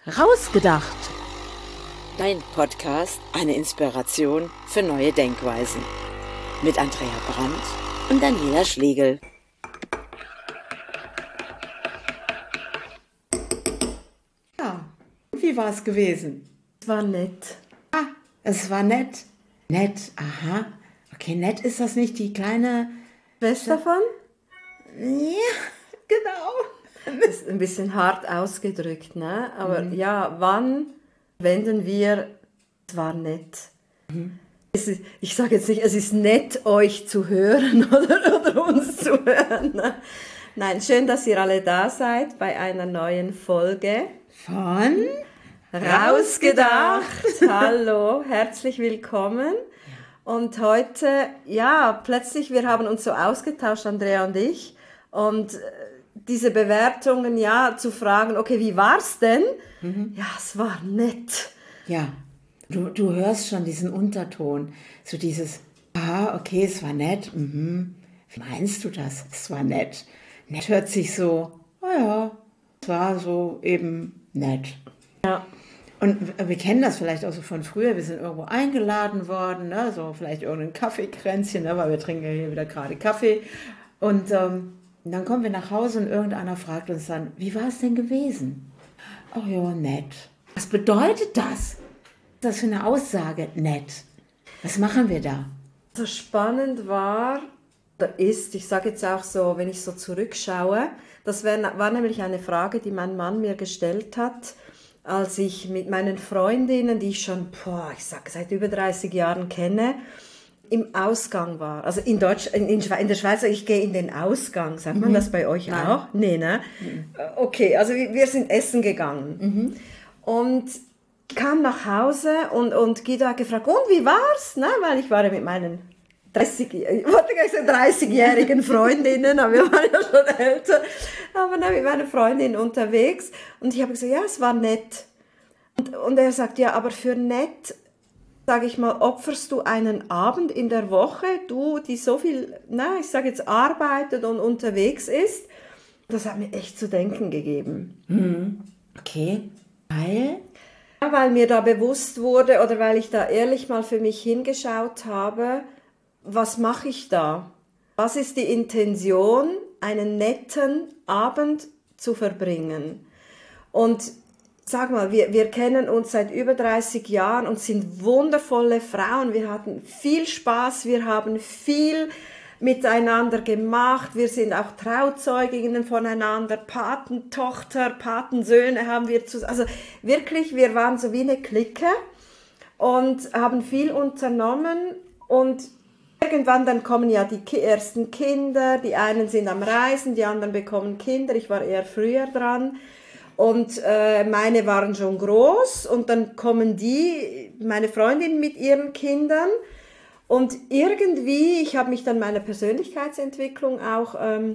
Rausgedacht. Dein Podcast, eine Inspiration für neue Denkweisen. Mit Andrea Brandt und Daniela Schlegel. Ja, wie war es gewesen? Es war nett. Ah, es war nett. Nett, aha. Okay, nett ist das nicht die kleine Schwester von? Ja, genau. Das ist ein bisschen hart ausgedrückt, ne? Aber ja, wann wenden wir, es war nett. Ich sage jetzt nicht, es ist nett, euch zu hören oder uns zu hören. Ne? Nein, schön, dass ihr alle da seid bei einer neuen Folge Von Rausgedacht. Hallo, herzlich willkommen. Und heute, ja, plötzlich, wir haben uns so ausgetauscht, Andrea und ich, und diese Bewertungen, ja, zu fragen, okay, wie war's denn? Ja, es war nett. Ja, du hörst schon diesen Unterton, so dieses, okay, es war nett, Wie meinst du das? Es war nett. Nett hört sich so, es war so eben nett. Ja. Und wir kennen das vielleicht auch so von früher, wir sind irgendwo eingeladen worden, ne? So vielleicht irgendein Kaffeekränzchen, ne? Weil wir trinken ja hier wieder gerade Kaffee. Und dann kommen wir nach Hause und irgendeiner fragt uns dann, wie war es denn gewesen? Oh ja, nett. Was bedeutet das? Was ist das für eine Aussage? Nett. Was machen wir da? So spannend war, oder ist, ich sage jetzt auch so, wenn ich so zurückschaue, das war nämlich eine Frage, die mein Mann mir gestellt hat, als ich mit meinen Freundinnen, die ich schon, seit über 30 Jahren kenne, im Ausgang war. Also in der Schweiz, ich gehe in den Ausgang. Sagt man das bei euch auch? Nee, ne? Okay, also wir sind essen gegangen. Und ich kam nach Hause und Guido hat gefragt, und wie war's? Ne? Weil ich war ja mit meinen 30-jährigen Freundinnen, aber wir waren ja schon älter, aber dann mit meiner Freundin unterwegs. Und ich habe gesagt, ja, es war nett. Und er sagt, ja, aber für nett, sage ich mal, opferst du einen Abend in der Woche, du, die so viel, ich sage jetzt, arbeitet und unterwegs ist. Das hat mir echt zu denken gegeben. Okay, weil? Ja, weil mir da bewusst wurde oder weil ich da ehrlich mal für mich hingeschaut habe, was mache ich da? Was ist die Intention, einen netten Abend zu verbringen? Und sag mal, wir kennen uns seit über 30 Jahren und sind wundervolle Frauen. Wir hatten viel Spaß, wir haben viel miteinander gemacht. Wir sind auch Trauzeuginnen voneinander, Patentochter, Patensöhne haben wir zusammen. Also wirklich, wir waren so wie eine Clique und haben viel unternommen. Und irgendwann dann kommen ja die ersten Kinder. Die einen sind am Reisen, die anderen bekommen Kinder. Ich war eher früher dran. Und meine waren schon groß und dann kommen meine Freundin mit ihren Kindern und irgendwie, ich habe mich dann meiner Persönlichkeitsentwicklung auch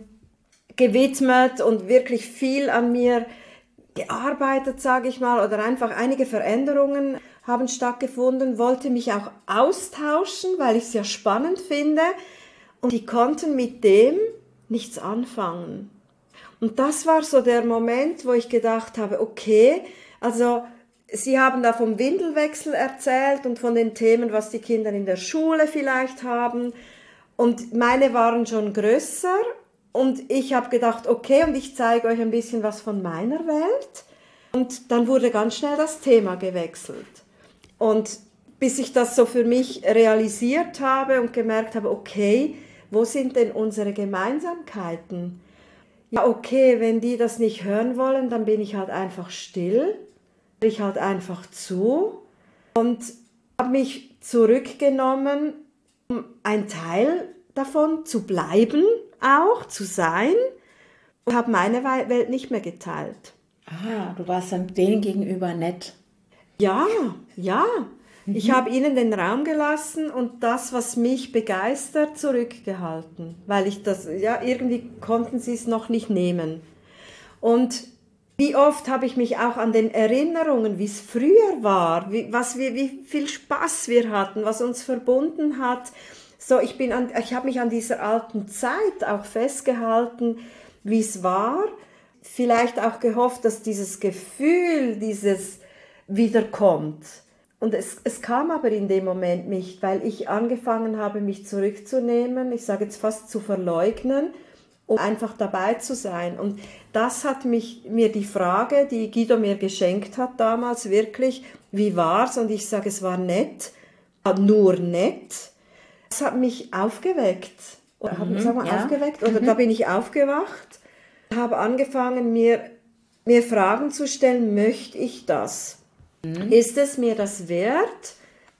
gewidmet und wirklich viel an mir gearbeitet, sage ich mal, oder einfach einige Veränderungen haben stattgefunden, wollte mich auch austauschen, weil ich es ja spannend finde und die konnten mit dem nichts anfangen. Und das war so der Moment, wo ich gedacht habe, okay, also Sie haben da vom Windelwechsel erzählt und von den Themen, was die Kinder in der Schule vielleicht haben. Und meine waren schon größer und ich habe gedacht, okay, und ich zeige euch ein bisschen was von meiner Welt. Und dann wurde ganz schnell das Thema gewechselt. Und bis ich das so für mich realisiert habe und gemerkt habe, okay, wo sind denn unsere Gemeinsamkeiten? Ja, okay, wenn die das nicht hören wollen, dann bin ich halt einfach still. Ich halt einfach zu und habe mich zurückgenommen, um ein Teil davon zu bleiben, auch zu sein und habe meine Welt nicht mehr geteilt. Du warst dann denen gegenüber nett. Ja. Ich habe ihnen den Raum gelassen und das, was mich begeistert, zurückgehalten, weil ich das, irgendwie konnten sie es noch nicht nehmen. Und wie oft habe ich mich auch an den Erinnerungen, wie es früher war, wie viel Spaß wir hatten, was uns verbunden hat. So, ich habe mich an dieser alten Zeit auch festgehalten, wie es war. vielleicht auch gehofft, dass dieses Gefühl, dieses wiederkommt. Und es kam aber in dem Moment nicht, weil ich angefangen habe, mich zurückzunehmen, ich sage jetzt fast zu verleugnen, um einfach dabei zu sein. Und das hat mir die Frage, die Guido mir geschenkt hat damals, wirklich, wie war's? Und ich sage, es war nett, nur nett. Das hat mich aufgeweckt. Oder aufgeweckt? Oder da bin ich aufgewacht, habe angefangen, mir Fragen zu stellen, möchte ich das? Ist es mir das wert,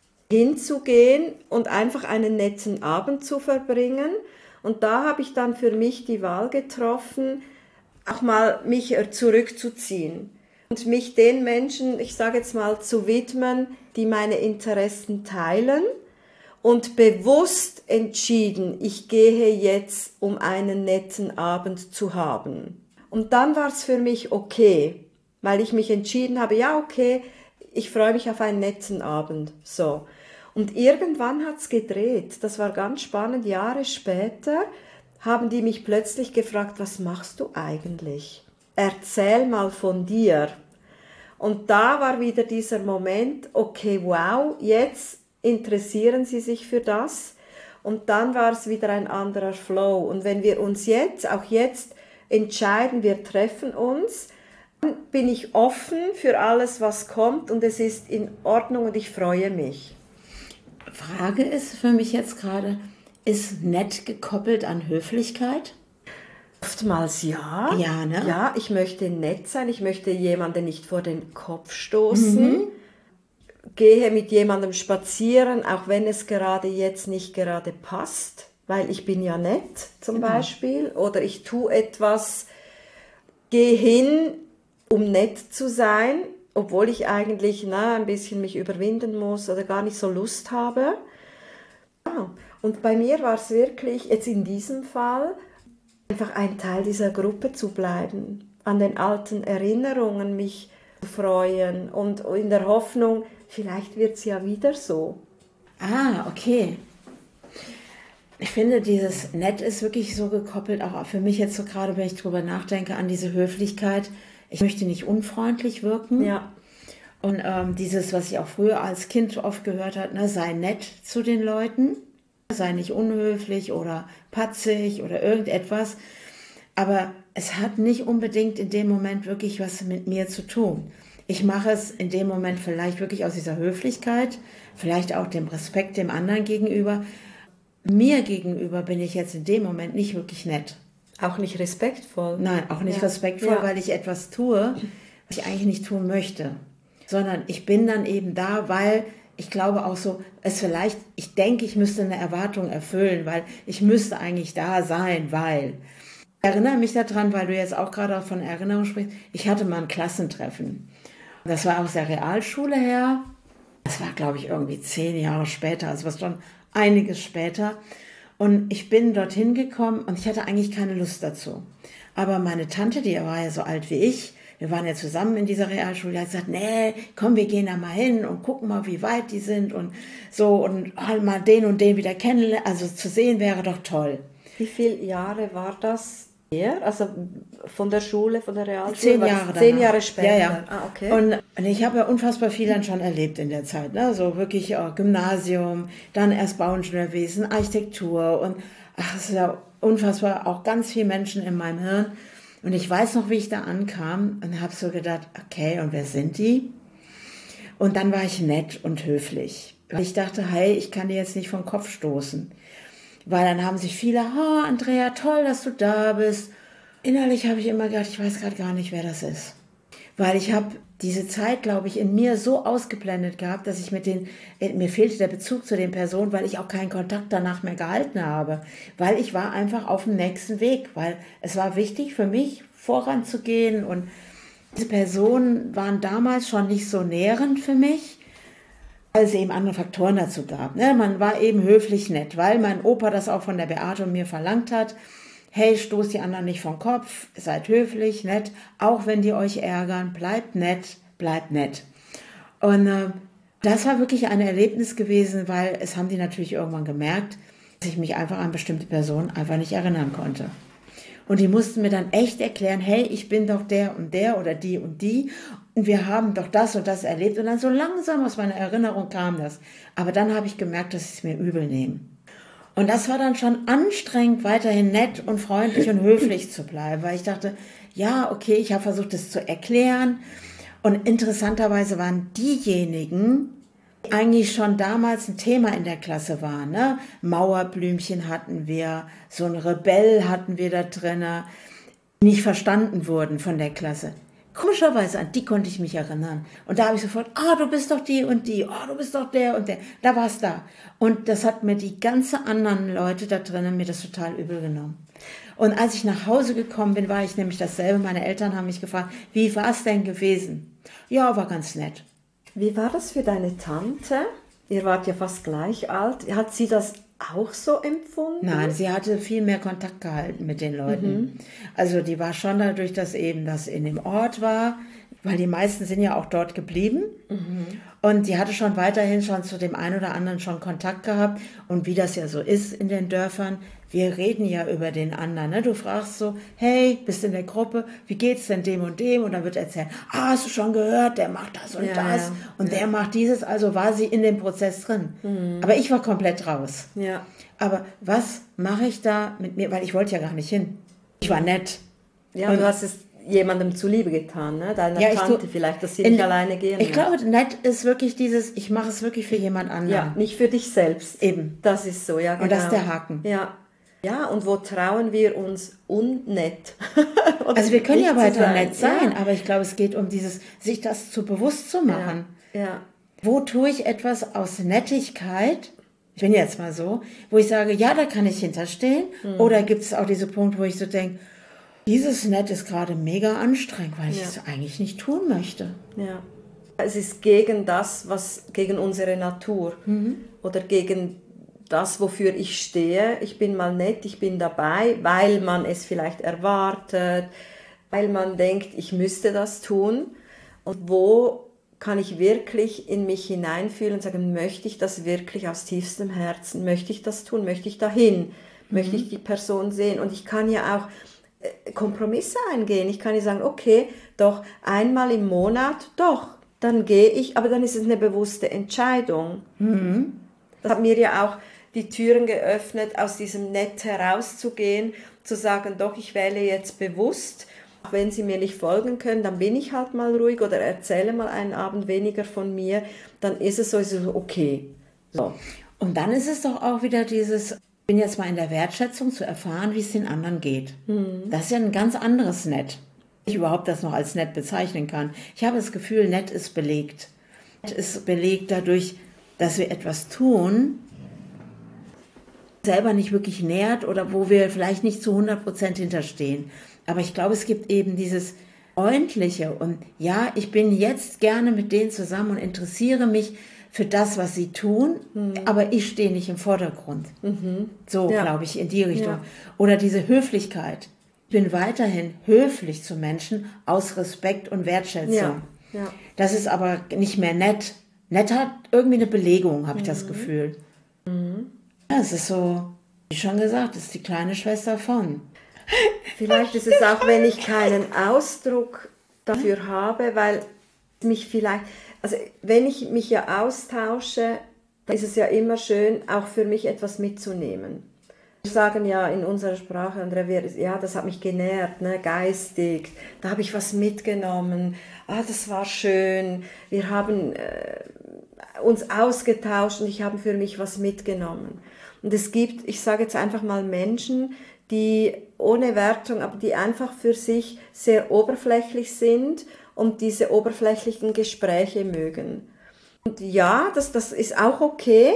hinzugehen und einfach einen netten Abend zu verbringen? Und da habe ich dann für mich die Wahl getroffen, auch mal mich zurückzuziehen und mich den Menschen, ich sage jetzt mal, zu widmen, die meine Interessen teilen und bewusst entschieden, ich gehe jetzt, um einen netten Abend zu haben. Und dann war es für mich okay, weil ich mich entschieden habe, ja okay, ich freue mich auf einen netten Abend, so. Und irgendwann hat's gedreht, das war ganz spannend, Jahre später haben die mich plötzlich gefragt, was machst du eigentlich? Erzähl mal von dir. Und da war wieder dieser Moment, okay, wow, jetzt interessieren sie sich für das. Und dann war es wieder ein anderer Flow. Und wenn wir uns auch jetzt entscheiden, wir treffen uns, dann bin ich offen für alles, was kommt und es ist in Ordnung und ich freue mich. Frage ist für mich jetzt gerade, ist nett gekoppelt an Höflichkeit? Oftmals ja. Ja, ne? Ja, ich möchte nett sein, ich möchte jemanden nicht vor den Kopf stoßen. Gehe mit jemandem spazieren, auch wenn es gerade jetzt nicht gerade passt, weil ich bin ja nett zum Beispiel. Oder ich tue etwas, gehe hin, um nett zu sein, obwohl ich eigentlich ein bisschen mich überwinden muss oder gar nicht so Lust habe. Ja. Und bei mir war es wirklich, jetzt in diesem Fall, einfach ein Teil dieser Gruppe zu bleiben, an den alten Erinnerungen mich zu freuen und in der Hoffnung, vielleicht wird es ja wieder so. Ah, okay. Ich finde, dieses Nett ist wirklich so gekoppelt, auch für mich jetzt so gerade, wenn ich drüber nachdenke, an diese Höflichkeit. Ich möchte nicht unfreundlich wirken. Ja. Und dieses, was ich auch früher als Kind oft gehört habe, ne, sei nett zu den Leuten, sei nicht unhöflich oder patzig oder irgendetwas. Aber es hat nicht unbedingt in dem Moment wirklich was mit mir zu tun. Ich mache es in dem Moment vielleicht wirklich aus dieser Höflichkeit, vielleicht auch dem Respekt dem anderen gegenüber. Mir gegenüber bin ich jetzt in dem Moment nicht wirklich nett. Auch nicht respektvoll. Nein, auch nicht respektvoll, weil ich etwas tue, was ich eigentlich nicht tun möchte. Sondern ich bin dann eben da, weil ich glaube auch so, ich denke, ich müsste eine Erwartung erfüllen, weil ich müsste eigentlich da sein, weil. Ich erinnere mich daran, weil du jetzt auch gerade von Erinnerung sprichst, ich hatte mal ein Klassentreffen. Das war aus der Realschule her. Das war, glaube ich, irgendwie 10 Jahre später, also was schon einiges später. Und ich bin dorthin gekommen und ich hatte eigentlich keine Lust dazu. Aber meine Tante, die war ja so alt wie ich, wir waren ja zusammen in dieser Realschule, die hat gesagt, nee, komm, wir gehen da mal hin und gucken mal, wie weit die sind und so und halt mal den und den wieder kennenlernen. Also zu sehen wäre doch toll. Wie viele Jahre war das her? Also von der Schule, von der Realschule? 10 Jahre danach. 10 Jahre später. Ja, ja. Ah, okay. Und ich habe ja unfassbar viel dann schon erlebt in der Zeit. Ne? So wirklich Gymnasium, dann erst Bauingenieurwesen, Architektur und es ist ja unfassbar auch ganz viele Menschen in meinem Hirn. Und ich weiß noch, wie ich da ankam und habe so gedacht, okay, und wer sind die? Und dann war ich nett und höflich. Ich dachte, hey, ich kann die jetzt nicht vom Kopf stoßen. Weil dann haben sich viele, Andrea, toll, dass du da bist. Innerlich habe ich immer gedacht, ich weiß gerade gar nicht, wer das ist. Weil ich habe diese Zeit, glaube ich, in mir so ausgeblendet gehabt, dass ich mir fehlte der Bezug zu den Personen, weil ich auch keinen Kontakt danach mehr gehalten habe. Weil ich war einfach auf dem nächsten Weg, weil es war wichtig für mich, voranzugehen. Und diese Personen waren damals schon nicht so nährend für mich, weil es eben andere Faktoren dazu gab. Ne? Man war eben höflich nett, weil mein Opa das auch von der Beate und mir verlangt hat. Hey, stoßt die anderen nicht vom Kopf, seid höflich, nett, auch wenn die euch ärgern, bleibt nett, bleibt nett. Und das war wirklich ein Erlebnis gewesen, weil es haben die natürlich irgendwann gemerkt, dass ich mich einfach an bestimmte Personen einfach nicht erinnern konnte. Und die mussten mir dann echt erklären, hey, ich bin doch der und der oder die und die. Und wir haben doch das und das erlebt. Und dann so langsam aus meiner Erinnerung kam das. Aber dann habe ich gemerkt, dass sie es mir übel nehmen. Und das war dann schon anstrengend, weiterhin nett und freundlich und höflich zu bleiben. Weil ich dachte, ja, okay, ich habe versucht, das zu erklären. Und interessanterweise waren diejenigen, die eigentlich schon damals ein Thema in der Klasse waren. Ne? Mauerblümchen hatten wir, so ein Rebell hatten wir da drin, die nicht verstanden wurden von der Klasse. Komischerweise, an die konnte ich mich erinnern. Und da habe ich sofort, du bist doch die und die, du bist doch der und der. Da war es da. Und das hat mir die ganzen anderen Leute da drinnen mir das total übel genommen. Und als ich nach Hause gekommen bin, war ich nämlich dasselbe. Meine Eltern haben mich gefragt, wie war es denn gewesen? Ja, war ganz nett. Wie war das für deine Tante? Ihr wart ja fast gleich alt. Hat sie das auch so empfunden? Nein, sie hatte viel mehr Kontakt gehalten mit den Leuten. Also die war schon dadurch, dass eben das in dem Ort war, weil die meisten sind ja auch dort geblieben. Und die hatte schon weiterhin schon zu dem einen oder anderen schon Kontakt gehabt. Und wie das ja so ist in den Dörfern, wir reden ja über den anderen. Ne? Du fragst so, hey, bist in der Gruppe, wie geht's denn dem und dem? Und dann wird erzählt, hast du schon gehört, der macht das und das und der macht dieses. Also war sie in dem Prozess drin. Aber ich war komplett raus. Ja. Aber was mache ich da mit mir? Weil ich wollte ja gar nicht hin. Ich war nett. Ja, und du hast es jemandem zuliebe getan, ne? Deiner Ja, Tante vielleicht, dass sie nicht alleine gehen Ich will. glaube, nett ist wirklich dieses, ich mache es wirklich für jemand anderen. Ja, nicht für dich selbst. Eben. Das ist so, ja, genau. Und das ist der Haken. Ja. Ja, und wo trauen wir uns unnett? Also wir können ja nicht zu weiter nett sein, Ja. aber ich glaube, es geht um dieses, sich das zu bewusst zu machen. Ja. Wo tue ich etwas aus Nettigkeit? Ich bin jetzt mal so, wo ich sage, ja, da kann ich hinterstehen. Oder gibt es auch diese Punkte, wo ich so denke, dieses Nett ist gerade mega anstrengend, weil ich es eigentlich nicht tun möchte. Ja. Es ist gegen das, gegen unsere Natur oder gegen das, wofür ich stehe. Ich bin mal nett, ich bin dabei, weil man es vielleicht erwartet, weil man denkt, ich müsste das tun. Und wo kann ich wirklich in mich hineinfühlen und sagen, möchte ich das wirklich aus tiefstem Herzen? Möchte ich das tun? Möchte ich dahin? Möchte ich die Person sehen? Und ich kann ja auch Kompromisse eingehen. Ich kann ja sagen, okay, doch einmal im Monat, doch, dann gehe ich, aber dann ist es eine bewusste Entscheidung. Das hat mir ja auch die Türen geöffnet, aus diesem Nett herauszugehen, zu sagen, doch, ich wähle jetzt bewusst, auch wenn Sie mir nicht folgen können, dann bin ich halt mal ruhig oder erzähle mal einen Abend weniger von mir, dann ist es so okay. So. Und dann ist es doch auch wieder dieses, ich bin jetzt mal in der Wertschätzung zu erfahren, wie es den anderen geht. Das ist ja ein ganz anderes Nett. Ich überhaupt das noch als nett bezeichnen kann. Ich habe das Gefühl, nett ist belegt. Nett ist belegt dadurch, dass wir etwas tun, selber nicht wirklich nährt oder wo wir vielleicht nicht zu 100% hinterstehen. Aber ich glaube, es gibt eben dieses Freundliche und ja, ich bin jetzt gerne mit denen zusammen und interessiere mich für das, was sie tun, aber ich stehe nicht im Vordergrund. So, glaube ich, in die Richtung. Ja. Oder diese Höflichkeit. Ich bin weiterhin höflich zu Menschen aus Respekt und Wertschätzung. Ja. Das ist aber nicht mehr nett. Nett hat irgendwie eine Belegung, habe ich das Gefühl. Ja, es ist so, wie schon gesagt, es ist die kleine Schwester von. Vielleicht ist es auch, wenn ich keinen Ausdruck dafür habe, weil mich vielleicht, also wenn ich mich ja austausche, dann ist es ja immer schön, auch für mich etwas mitzunehmen. Wir sagen ja in unserer Sprache, Andrea, ja, das hat mich genährt, ne, geistig, da habe ich was mitgenommen, das war schön, wir haben uns ausgetauscht und ich habe für mich was mitgenommen. Und es gibt, ich sage jetzt einfach mal Menschen, die ohne Wertung, aber die einfach für sich sehr oberflächlich sind und diese oberflächlichen Gespräche mögen. Und ja, das ist auch okay.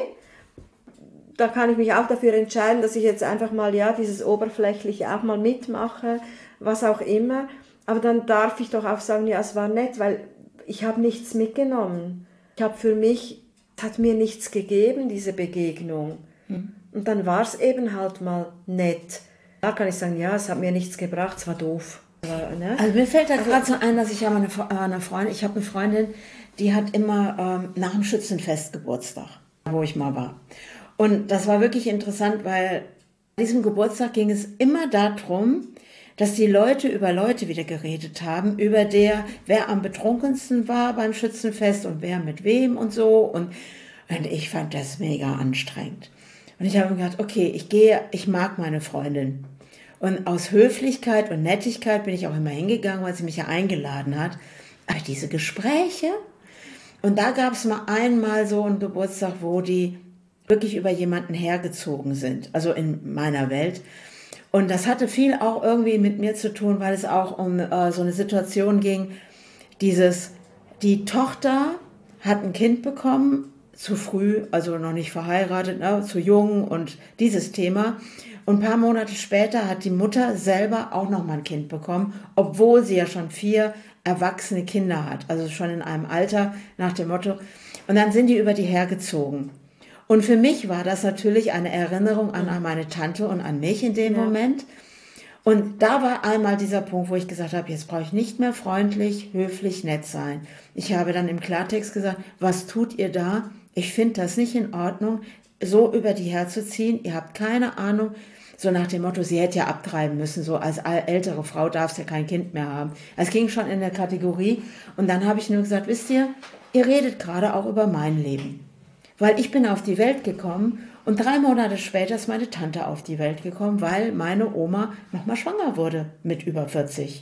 Da kann ich mich auch dafür entscheiden, dass ich jetzt einfach mal, ja, dieses Oberflächliche auch mal mitmache, was auch immer. Aber dann darf ich doch auch sagen, ja, es war nett, weil ich habe nichts mitgenommen. Ich habe für mich, es hat mir nichts gegeben, diese Begegnung. Und dann war es eben halt mal nett. Da kann ich sagen, ja, es hat mir nichts gebracht, es war doof. Ne? Also mir fällt da gerade so ein, dass ich habe eine Freundin, die hat immer nach dem Schützenfest Geburtstag, wo ich mal war. Und das war wirklich interessant, weil an diesem Geburtstag ging es immer darum, dass die Leute über Leute wieder geredet haben, über wer am betrunkensten war beim Schützenfest und wer mit wem und so. Und ich fand das mega anstrengend. Und ich habe mir gedacht, okay, ich mag meine Freundin. Und aus Höflichkeit und Nettigkeit bin ich auch immer hingegangen, weil sie mich ja eingeladen hat. Aber diese Gespräche, und da gab es mal einmal so einen Geburtstag, wo die wirklich über jemanden hergezogen sind, also in meiner Welt. Und das hatte viel auch irgendwie mit mir zu tun, weil es auch um so eine Situation ging, die Tochter hat ein Kind bekommen, zu früh, also noch nicht verheiratet, zu jung und dieses Thema. Und ein paar Monate später hat die Mutter selber auch noch mal ein Kind bekommen, obwohl sie ja schon 4 erwachsene Kinder hat, also schon in einem Alter nach dem Motto. Und dann sind die über die hergezogen. Und für mich war das natürlich eine Erinnerung an meine Tante und an mich in dem Moment. Und da war einmal dieser Punkt, wo ich gesagt habe, jetzt brauche ich nicht mehr freundlich, höflich, nett sein. Ich habe dann im Klartext gesagt, was tut ihr da? Ich finde das nicht in Ordnung, so über die herzuziehen. Ihr habt keine Ahnung, so nach dem Motto, sie hätte ja abtreiben müssen, so als ältere Frau darfst ja kein Kind mehr haben. Es ging schon in der Kategorie. Und dann habe ich nur gesagt, wisst ihr redet gerade auch über mein Leben. Weil ich bin auf die Welt gekommen und 3 Monate später ist meine Tante auf die Welt gekommen, weil meine Oma nochmal schwanger wurde mit über 40.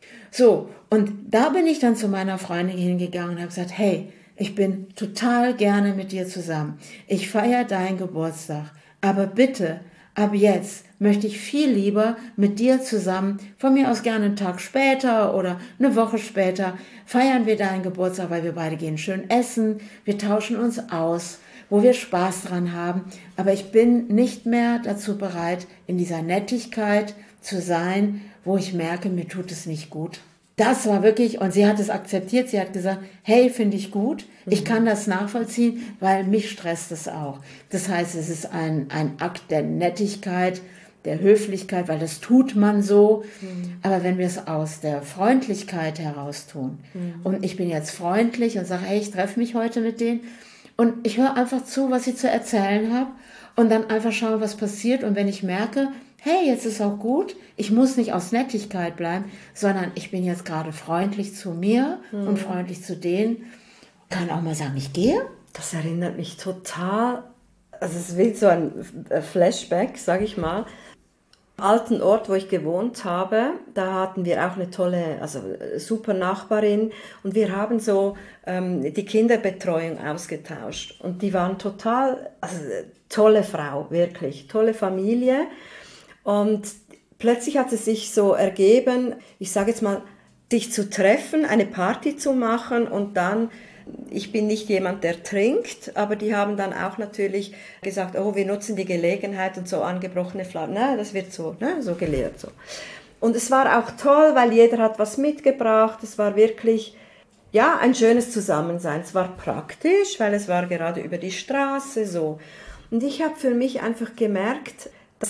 So, und da bin ich dann zu meiner Freundin hingegangen und habe gesagt, hey, ich bin total gerne mit dir zusammen. Ich feiere deinen Geburtstag, aber bitte, ab jetzt möchte ich viel lieber mit dir zusammen, von mir aus gerne einen Tag später oder eine Woche später, feiern wir deinen Geburtstag, weil wir beide gehen schön essen, wir tauschen uns aus, wo wir Spaß dran haben. Aber ich bin nicht mehr dazu bereit, in dieser Nettigkeit zu sein, wo ich merke, mir tut es nicht gut. Das war wirklich, und sie hat es akzeptiert, sie hat gesagt, hey, finde ich gut, ich kann das nachvollziehen, weil mich stresst es auch. Das heißt, es ist ein Akt der Nettigkeit, der Höflichkeit, weil das tut man so. Aber wenn wir es aus der Freundlichkeit heraus tun, und ich bin jetzt freundlich und sage, hey, ich treffe mich heute mit denen, und ich höre einfach zu, was sie zu erzählen habe, und dann einfach schauen, was passiert. Und wenn ich merke, hey, jetzt ist auch gut, ich muss nicht aus Nettigkeit bleiben, sondern ich bin jetzt gerade freundlich zu mir und freundlich zu denen. Kann auch mal sagen, ich gehe. Das erinnert mich total, also es ist wie so ein Flashback, sage ich mal. Am alten Ort, wo ich gewohnt habe, da hatten wir auch eine tolle, also super Nachbarin, und wir haben so die Kinderbetreuung ausgetauscht. Und die waren total, also tolle Frau, wirklich, tolle Familie. Und plötzlich hat es sich so ergeben, ich sage jetzt mal, sich zu treffen, eine Party zu machen, und dann, ich bin nicht jemand, der trinkt, aber die haben dann auch natürlich gesagt, oh, wir nutzen die Gelegenheit und so angebrochene Flaschen, das wird so, so geleert. So. Und es war auch toll, weil jeder hat was mitgebracht, es war wirklich, ja, ein schönes Zusammensein. Es war praktisch, weil es war gerade über die Straße so. Und ich habe für mich einfach gemerkt,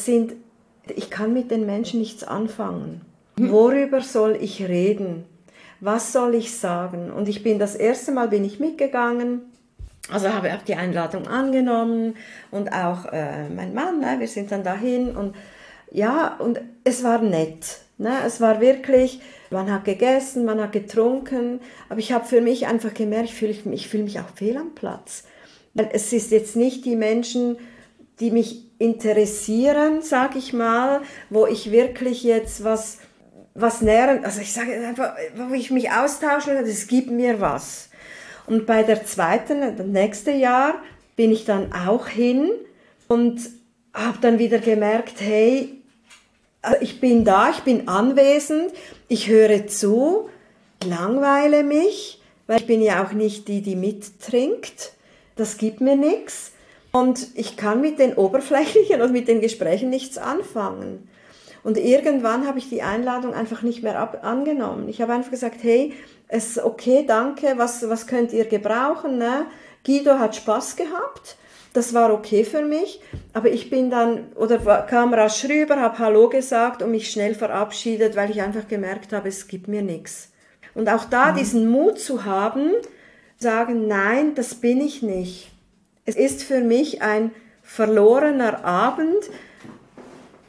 ich kann mit den Menschen nichts anfangen. Worüber soll ich reden? Was soll ich sagen? Und das erste Mal bin ich mitgegangen, also habe auch die Einladung angenommen, und auch mein Mann, wir sind dann dahin, und ja, und es war nett. Es war wirklich, man hat gegessen, man hat getrunken, aber ich habe für mich einfach gemerkt, ich fühle mich auch fehl am Platz. Weil es ist jetzt nicht die Menschen, die mich interessieren, sage ich mal, wo ich wirklich jetzt was nähren, also ich sage einfach, wo ich mich austausche, das gibt mir was. Und bei der zweiten, das nächste Jahr, bin ich dann auch hin und habe dann wieder gemerkt, hey, ich bin da, ich bin anwesend, ich höre zu, langweile mich, weil ich bin ja auch nicht die mittrinkt, das gibt mir nichts. Und ich kann mit den Oberflächlichen und mit den Gesprächen nichts anfangen. Und irgendwann habe ich die Einladung einfach nicht mehr angenommen. Ich habe einfach gesagt, hey, es ist okay, danke, was könnt ihr gebrauchen? Ne? Guido hat Spaß gehabt, das war okay für mich, aber ich bin dann, kam rasch rüber, habe Hallo gesagt und mich schnell verabschiedet, weil ich einfach gemerkt habe, es gibt mir nichts. Und auch da diesen Mut zu haben, sagen, nein, das bin ich nicht. Es ist für mich ein verlorener Abend.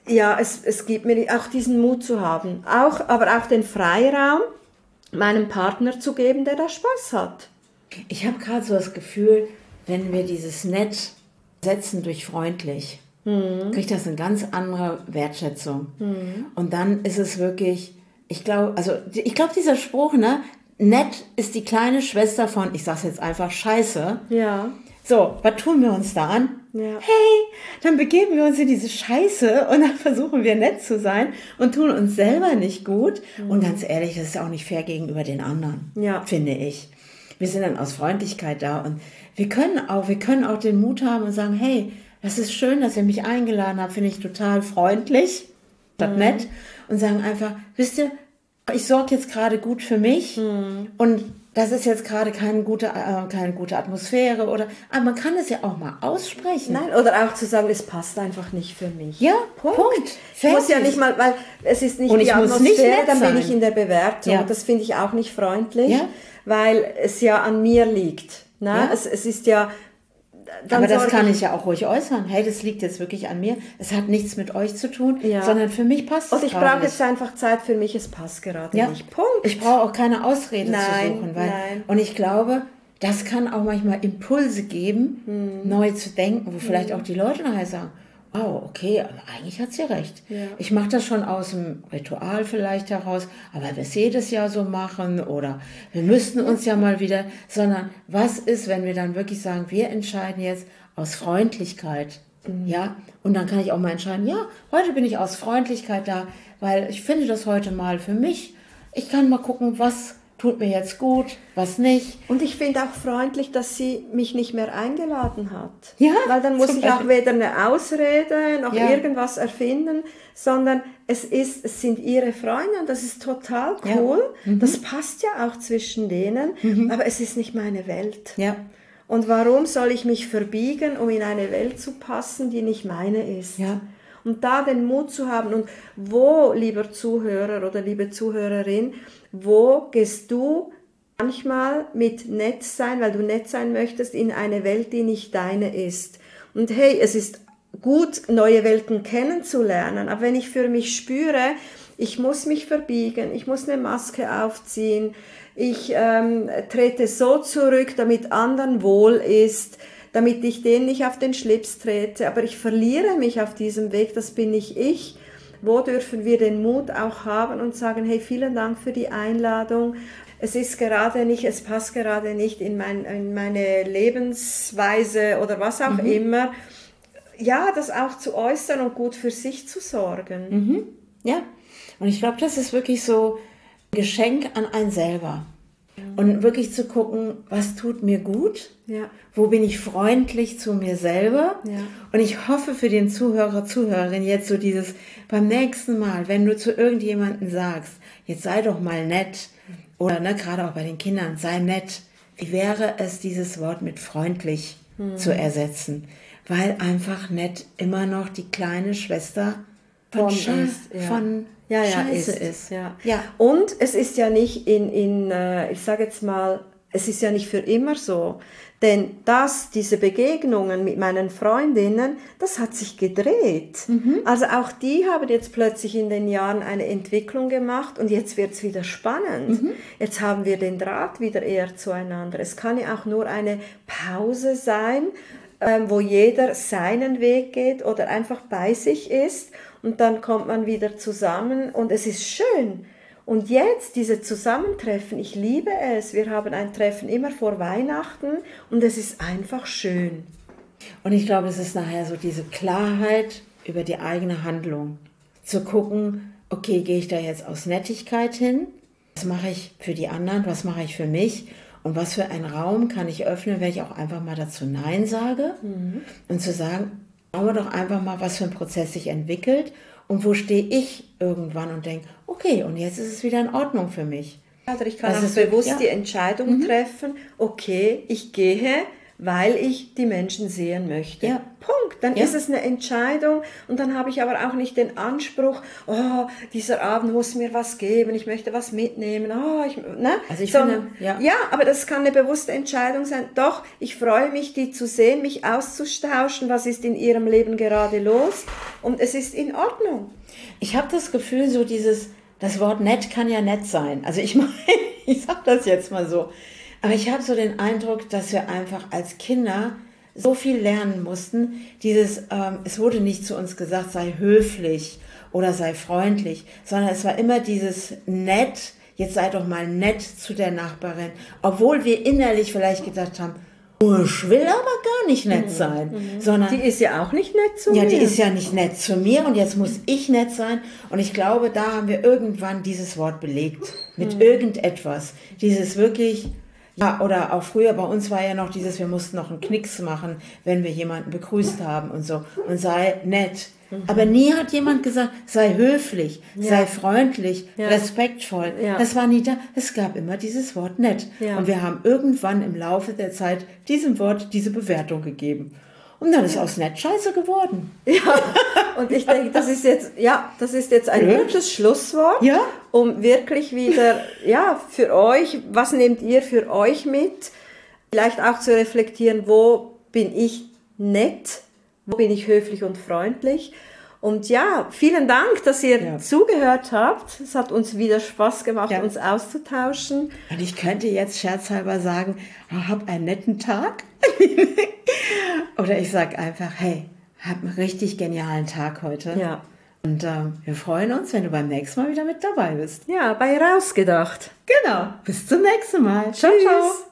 ja, es gibt mir auch diesen Mut zu haben. Aber auch den Freiraum, meinem Partner zu geben, der da Spaß hat. Ich habe gerade so das Gefühl, wenn wir dieses nett setzen durch freundlich, kriegt das eine ganz andere Wertschätzung. Und dann ist es wirklich, ich glaube, dieser Spruch, ne, nett ist die kleine Schwester von, ich sag's jetzt einfach, Scheiße. Ja. So, was tun wir uns da an? Ja. Hey, dann begeben wir uns in diese Scheiße und dann versuchen wir nett zu sein und tun uns selber nicht gut. Und ganz ehrlich, das ist auch nicht fair gegenüber den anderen, finde ich. Wir sind dann aus Freundlichkeit da und wir können auch den Mut haben und sagen, hey, das ist schön, dass ihr mich eingeladen habt, finde ich total freundlich, nett. Und sagen einfach, wisst ihr, ich sorge jetzt gerade gut für mich und das ist jetzt gerade keine gute Atmosphäre aber man kann es ja auch mal aussprechen. Nein, oder auch zu sagen, es passt einfach nicht für mich. Ja, Punkt. Ich muss ja nicht mal, weil es ist nicht und die Atmosphäre, nicht dann sein. Bin ich in der Bewertung. Ja. Das finde ich auch nicht freundlich, weil es ja an mir liegt. Ne? Ja. Es ist ja... Aber das kann ich ja auch ruhig äußern. Hey, das liegt jetzt wirklich an mir. Es hat nichts mit euch zu tun, sondern für mich passt es und ich brauche jetzt einfach Zeit für mich, es passt gerade nicht. Punkt. Ich brauche auch keine Ausrede zu suchen. Und ich glaube, das kann auch manchmal Impulse geben, neu zu denken, wo vielleicht auch die Leute nachher sagen, wow, okay, aber eigentlich hat sie recht. Ja. Ich mache das schon aus dem Ritual vielleicht heraus, aber wir es jedes Jahr so machen oder wir müssten uns ja mal wieder, sondern was ist, wenn wir dann wirklich sagen, wir entscheiden jetzt aus Freundlichkeit, ja, und dann kann ich auch mal entscheiden, ja, heute bin ich aus Freundlichkeit da, weil ich finde das heute mal für mich, ich kann mal gucken, was tut mir jetzt gut, was nicht. Und ich finde auch freundlich, dass sie mich nicht mehr eingeladen hat. Ja, weil dann muss ich auch weder eine Ausrede noch irgendwas erfinden, sondern es sind ihre Freunde und das ist total cool. Ja. Das passt ja auch zwischen denen, aber es ist nicht meine Welt. Ja. Und warum soll ich mich verbiegen, um in eine Welt zu passen, die nicht meine ist? Ja. Und da den Mut zu haben und wo, lieber Zuhörer oder liebe Zuhörerin, wo gehst du manchmal mit nett sein, weil du nett sein möchtest, in eine Welt, die nicht deine ist? Und hey, es ist gut, neue Welten kennenzulernen, aber wenn ich für mich spüre, ich muss mich verbiegen, ich muss eine Maske aufziehen, ich trete so zurück, damit anderen wohl ist, damit ich denen nicht auf den Schlips trete, aber ich verliere mich auf diesem Weg, das bin nicht ich. Wo dürfen wir den Mut auch haben und sagen, hey, vielen Dank für die Einladung. Es passt gerade nicht in meine Lebensweise oder was auch immer. Ja, das auch zu äußern und gut für sich zu sorgen. Ja, und ich glaube, das ist wirklich so ein Geschenk an einen selber. Und wirklich zu gucken, was tut mir gut, wo bin ich freundlich zu mir selber. Ja. Und ich hoffe für den Zuhörer, Zuhörerin jetzt so dieses, beim nächsten Mal, wenn du zu irgendjemandem sagst, jetzt sei doch mal nett, oder gerade auch bei den Kindern, sei nett, wie wäre es, dieses Wort mit freundlich zu ersetzen? Weil einfach nett immer noch die kleine Schwester von Scheiße ist. Ja. Ja. Und es ist ja nicht ich sage jetzt mal, es ist ja nicht für immer so. Denn diese Begegnungen mit meinen Freundinnen, das hat sich gedreht. Also auch die haben jetzt plötzlich in den Jahren eine Entwicklung gemacht und jetzt wird's wieder spannend. Jetzt haben wir den Draht wieder eher zueinander. Es kann ja auch nur eine Pause sein, wo jeder seinen Weg geht oder einfach bei sich ist. Und dann kommt man wieder zusammen und es ist schön. Und jetzt diese Zusammentreffen, ich liebe es. Wir haben ein Treffen immer vor Weihnachten und es ist einfach schön. Und ich glaube, es ist nachher so diese Klarheit über die eigene Handlung. Zu gucken, okay, gehe ich da jetzt aus Nettigkeit hin? Was mache ich für die anderen? Was mache ich für mich? Und was für einen Raum kann ich öffnen, wenn ich auch einfach mal dazu Nein sage? Und zu sagen, schauen wir doch einfach mal, was für ein Prozess sich entwickelt und wo stehe ich irgendwann und denke, okay, und jetzt ist es wieder in Ordnung für mich. Oder ich kann auch bewusst die Entscheidung treffen, okay, ich gehe, weil ich die Menschen sehen möchte. Ja. Punkt. Dann Ja. ist es eine Entscheidung und dann habe ich aber auch nicht den Anspruch, oh, dieser Abend muss mir was geben, ich möchte was mitnehmen. Oh, ne? Also ich Sondern, finde, ja. aber das kann eine bewusste Entscheidung sein. Doch, ich freue mich, die zu sehen, mich auszutauschen, was ist in ihrem Leben gerade los und es ist in Ordnung. Ich habe das Gefühl, so das Wort nett kann ja nett sein. Also ich meine, ich sage das jetzt mal so. Aber ich habe so den Eindruck, dass wir einfach als Kinder so viel lernen mussten. Es wurde nicht zu uns gesagt, sei höflich oder sei freundlich, sondern es war immer dieses nett, jetzt sei doch mal nett zu der Nachbarin. Obwohl wir innerlich vielleicht gedacht haben, oh, ich will aber gar nicht nett sein, sondern Die ist ja auch nicht nett zu mir. ja, die ist ja nicht nett zu mir und jetzt muss ich nett sein. Und ich glaube, da haben wir irgendwann dieses Wort belegt mit irgendetwas. Dieses wirklich, ja, oder auch früher bei uns war ja noch dieses, wir mussten noch einen Knicks machen, wenn wir jemanden begrüßt haben und so. Und sei nett. Aber nie hat jemand gesagt, sei höflich, sei freundlich, respektvoll. Ja. Das war nie da. Es gab immer dieses Wort nett. Ja. Und wir haben irgendwann im Laufe der Zeit diesem Wort diese Bewertung gegeben. Und dann ist aus nett scheiße geworden. Ja, und ich denke, das ist jetzt ein gutes Schlusswort, Ja. um wirklich wieder, für euch, was nehmt ihr für euch mit? Vielleicht auch zu reflektieren, wo bin ich nett, wo bin ich höflich und freundlich? Und ja, vielen Dank, dass ihr zugehört habt. Es hat uns wieder Spaß gemacht, uns auszutauschen. Und ich könnte jetzt scherzhalber sagen, hab einen netten Tag. Oder ich sage einfach, hey, hab einen richtig genialen Tag heute. Ja. Und wir freuen uns, wenn du beim nächsten Mal wieder mit dabei bist. Ja, bei Rausgedacht. Genau. Bis zum nächsten Mal. Ciao, Tschüss. ciao.